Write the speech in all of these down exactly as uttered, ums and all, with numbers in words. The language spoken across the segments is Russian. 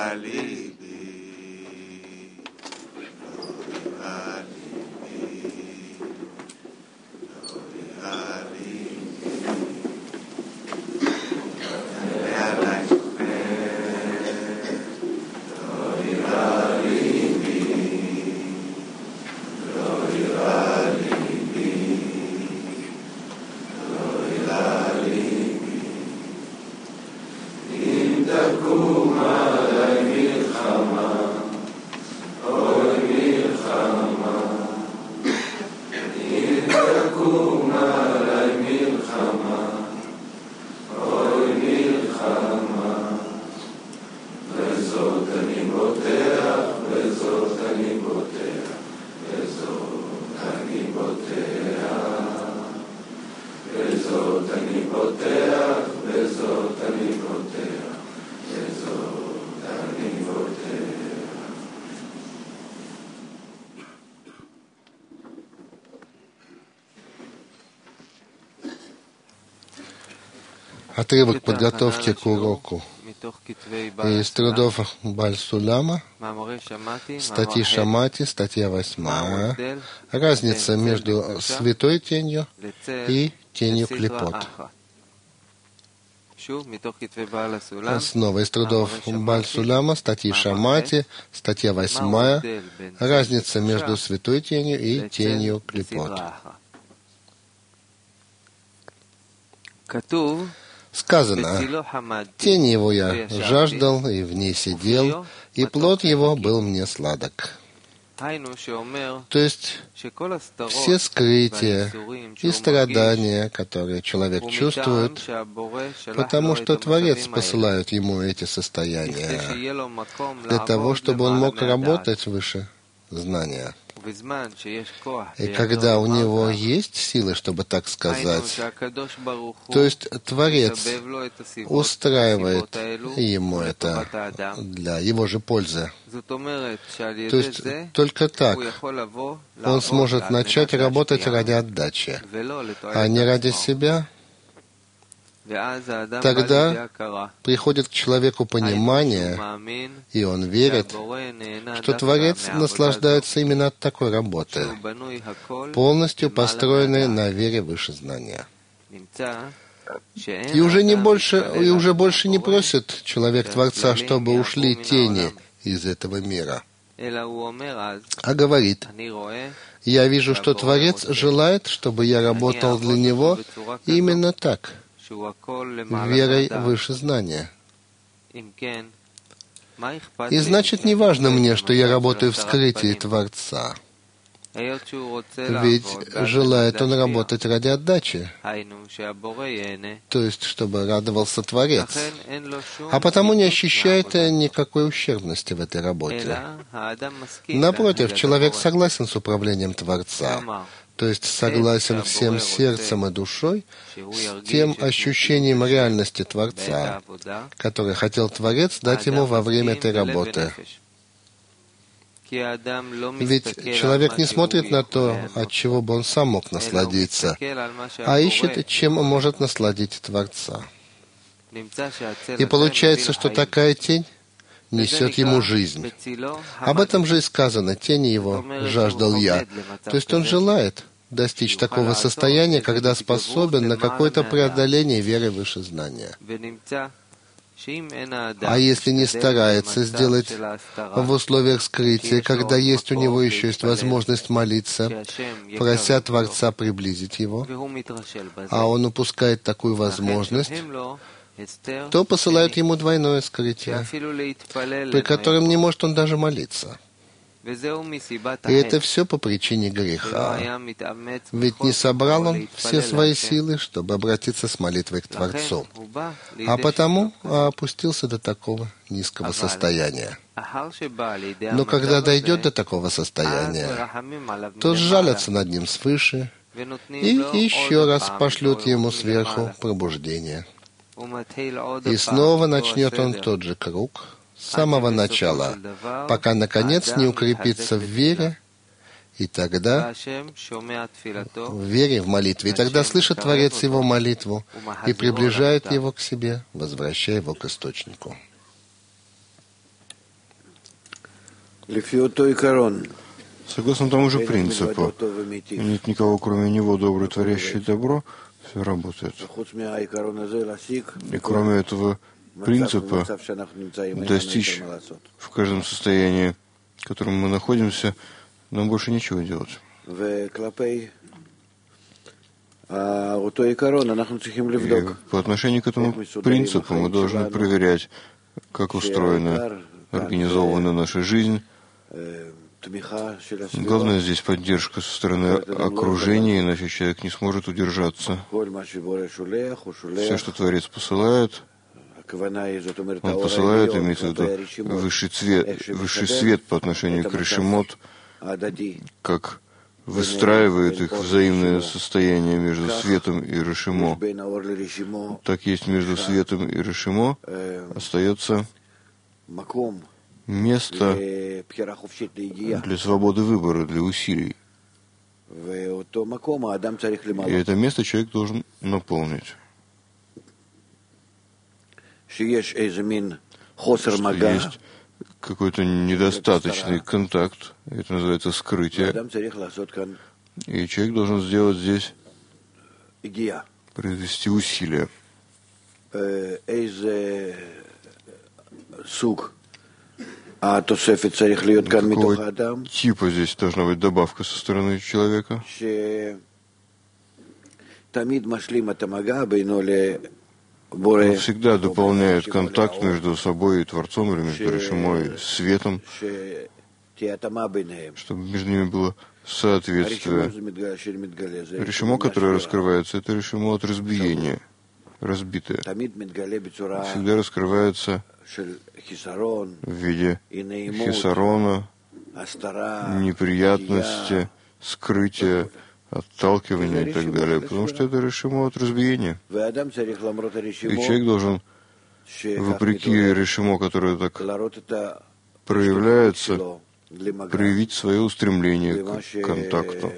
Отрывок подготовки к уроку из трудов Баль-Сулама, статьи Шамати, статья восьмая. Разница между святой тенью и тенью клипот. Снова из трудов Баль-Сулама, статьи Шамати, статья восьмая. Разница между святой тенью и тенью клипот. Сказано, тень его я жаждал, и в ней сидел, и плод его был мне сладок. То есть, все скрытия и страдания, которые человек чувствует, потому что Творец посылает ему эти состояния, для того, чтобы он мог работать выше знания. И когда у него есть силы, чтобы так сказать, то есть Творец устраивает ему это для его же пользы. То есть только так он сможет начать работать ради отдачи, а не ради себя. Тогда приходит к человеку понимание, и он верит, что Творец наслаждается именно от такой работы, полностью построенной на вере выше знания. И уже, не больше, и уже больше не просит человек Творца, чтобы ушли тени из этого мира, а говорит: «Я вижу, что Творец желает, чтобы я работал для Него именно так, верой выше знания. И значит, не важно мне, что я работаю в скрытии Творца. Ведь желает он работать ради отдачи, то есть, чтобы радовался Творец, а потому не ощущает никакой ущербности в этой работе. Напротив, человек согласен с управлением Творца, то есть согласен всем сердцем и душой с тем ощущением реальности Творца, которое хотел Творец дать ему во время этой работы. Ведь человек не смотрит на то, от чего бы он сам мог насладиться, а ищет, чем он может насладить Творца. И получается, что такая тень несет ему жизнь. Об этом же и сказано: тени его жаждал я. То есть он желает достичь такого состояния, когда способен на какое-то преодоление веры выше знания. А если не старается сделать в условиях скрытия, когда есть у него еще есть возможность молиться, прося Творца приблизить его, а он упускает такую возможность, то посылают ему двойное скрытие, при котором не может он даже молиться. И это все по причине греха. Ведь не собрал он все свои силы, чтобы обратиться с молитвой к Творцу, а потому опустился до такого низкого состояния. Но когда дойдет до такого состояния, то сжалятся над ним свыше и еще раз пошлют ему сверху пробуждение. И снова начнет он тот же круг с самого начала, пока, наконец, не укрепится в вере, и тогда в вере, в молитве, и тогда слышит Творец его молитву и приближает его к себе, возвращая его к источнику. Согласно тому же принципу, нет никого, кроме него, добрый, творящий добро, все работает. И кроме этого принципа, достичь в каждом состоянии, в котором мы находимся, нам больше нечего делать. И по отношению к этому принципу мы должны проверять, как устроена, организована наша жизнь. Главное здесь поддержка со стороны окружения, иначе человек не сможет удержаться. Все, что Творец посылает, он посылает, имеется в виду высший, цвет, высший свет по отношению к Решемот, как выстраивает их взаимное состояние между светом и Решемо. Так есть между светом и Решемо остается место для свободы выбора, для усилий. И это место человек должен наполнить. Что есть какой-то недостаточный контакт, это называется скрытие, и человек должен сделать здесь, произвести усилия. Какого типа здесь должна быть добавка со стороны человека? Он всегда дополняет контакт между собой и Творцом, или между Решемо и Светом, чтобы между ними было соответствие. Решемо, которое раскрывается, это Решемо от разбиения, разбитое. Всегда раскрывается в виде хисарона, неприятности, скрытия, отталкивания и так далее, потому что это Решемо от разбиения. И человек должен, вопреки Решемо, которое так проявляется, проявить свое устремление к контакту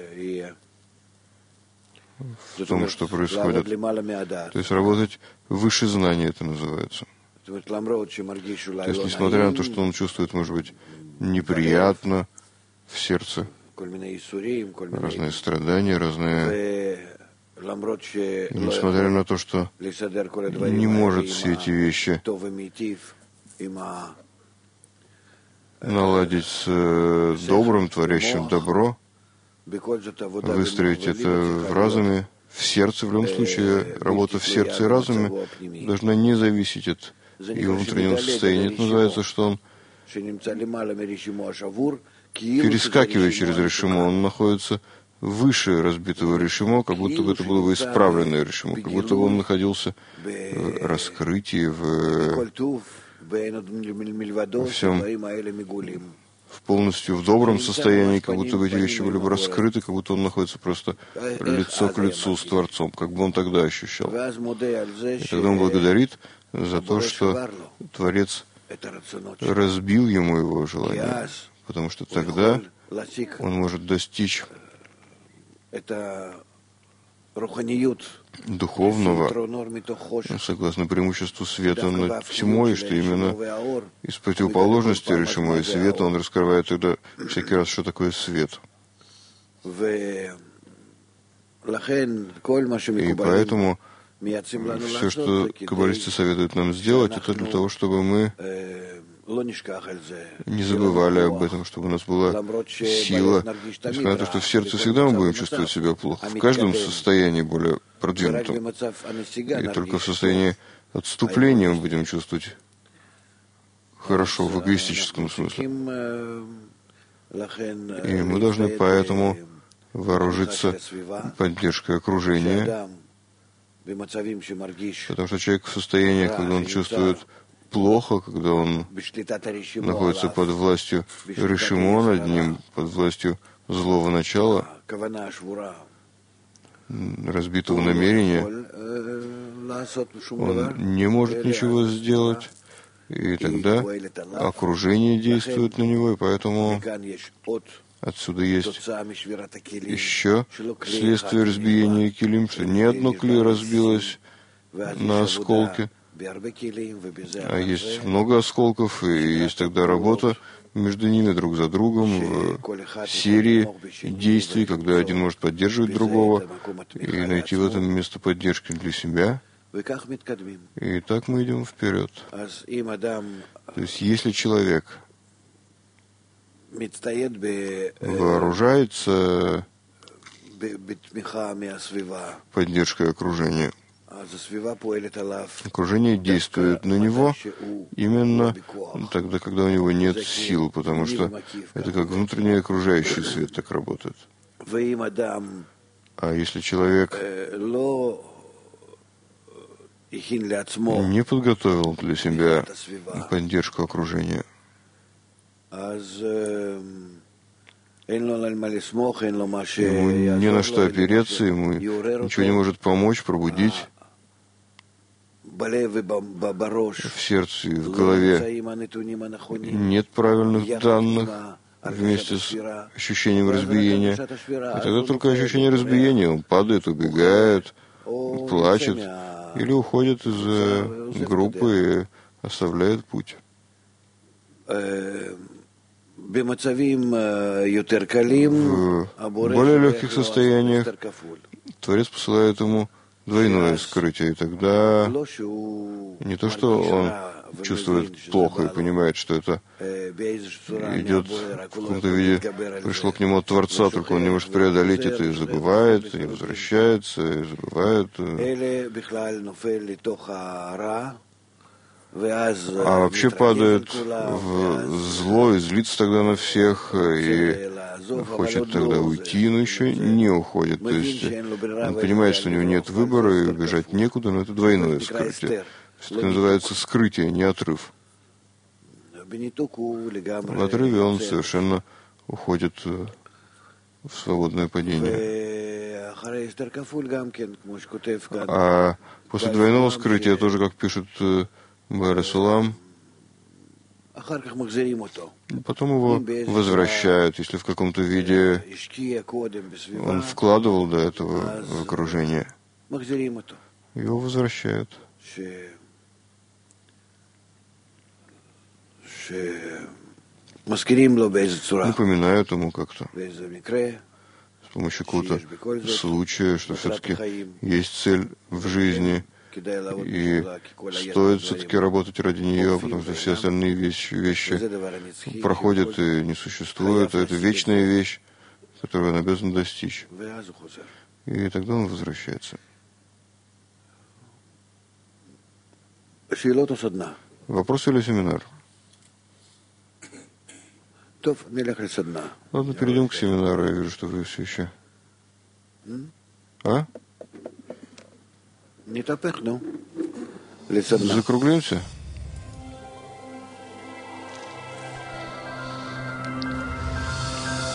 в том, что происходит. То есть работать выше знания, это называется. То есть, несмотря на то, что он чувствует, может быть, неприятно в сердце, разные страдания, разные... И несмотря на то, что не может все эти вещи наладить с добрым, творящим добро, выстроить это в разуме, в сердце, в любом случае, работа в сердце и разуме должна не зависеть от его внутреннего состояния. Это называется, что он перескакивая через Решемо, он находится выше разбитого Решемо, как будто бы это было бы исправленное Решемо, как будто бы он находился в раскрытии, в, во всем, в полностью в добром состоянии, как будто бы эти вещи были бы раскрыты, как будто он находится просто лицо к лицу с Творцом, как бы он тогда ощущал. И тогда он благодарит за то, что Творец разбил ему его желание, потому что тогда он может достичь духовного, согласно преимуществу света над тьмой, что именно из противоположности Решемо и света он раскрывает тогда всякий раз, что такое свет. И поэтому все, что каббалисты советуют нам сделать, это для того, чтобы мы не забывали об этом, чтобы у нас была сила, несмотря на то, что в сердце всегда мы будем чувствовать себя плохо, в каждом состоянии более продвинутом. И только в состоянии отступления мы будем чувствовать хорошо в эгоистическом смысле. И мы должны поэтому вооружиться поддержкой окружения, потому что человек в состоянии, когда он чувствует плохо, когда он находится под властью Решемо над ним, под властью злого начала, разбитого намерения, он не может ничего сделать, и тогда окружение действует на него, и поэтому отсюда есть еще следствие разбиения килим, что ни одно кли разбилось на осколки, А есть много осколков, и есть тогда работа между ними друг за другом, в серии действий, когда один может поддерживать другого и найти в этом место поддержки для себя. И так мы идем вперед. То есть, если человек вооружается поддержкой окружения, окружение действует на него именно тогда, когда у него нет сил, потому что это как внутренний окружающий свет так работает. А если человек не подготовил для себя поддержку окружения, ему не на что опереться, ему ничего не может помочь, пробудить в сердце и в голове нет правильных данных вместе с ощущением разбиения. И тогда только ощущение разбиения, он падает, убегает, плачет или уходит из группы и оставляет путь. В более легких состояниях Творец посылает ему двойное скрытие, и тогда не то, что он чувствует плохо и понимает, что это идет в каком-то виде, пришло к нему от Творца, только он не может преодолеть это и забывает, и возвращается, и забывает. А вообще падает в зло и злится тогда на всех, и хочет тогда уйти, но еще не уходит. То есть он понимает, что у него нет выбора, и убежать некуда, но это двойное скрытие. Это называется скрытие, не отрыв. В отрыве он совершенно уходит в свободное падение. А после двойного скрытия, тоже, как пишет Баэр Сулам, потом его возвращают, если в каком-то виде он вкладывал до этого в окружение, его возвращают. Напоминают ему как-то с помощью какого-то случая, что все-таки есть цель в жизни, и стоит все-таки работать ради нее, потому что все остальные вещи, вещи проходят и не существуют, а это вечная вещь, которую он обязан достичь. И тогда он возвращается. Вопрос или семинар? Ладно, перейдем к семинару. Я вижу, что вы все еще. А? Закруглимся?